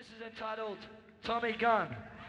This is entitled Tommy Gunn.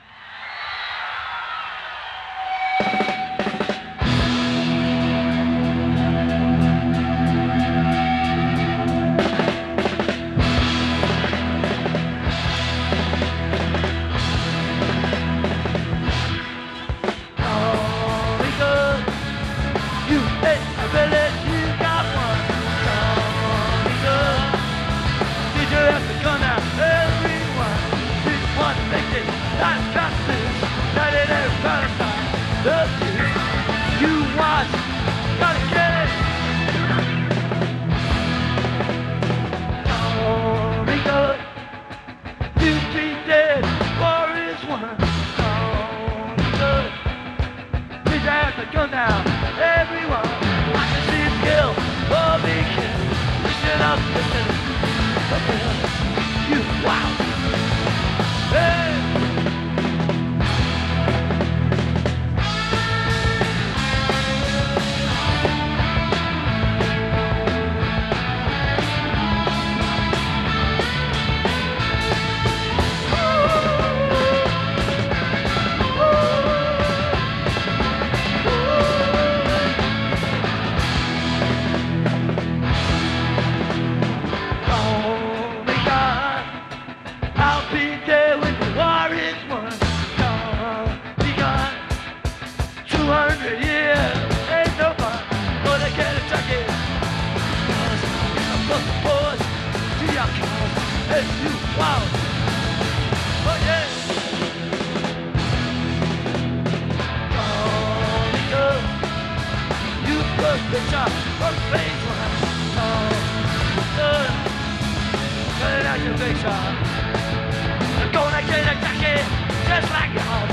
Gun down, everyone. I can see him kill, oh, be killed. Listen up, listen. You, wow. Hey. Wow! Oh yeah! Tommy Gunn, you put picture on Facebook. Cut it out your picture. You're gonna get a jacket just like yours.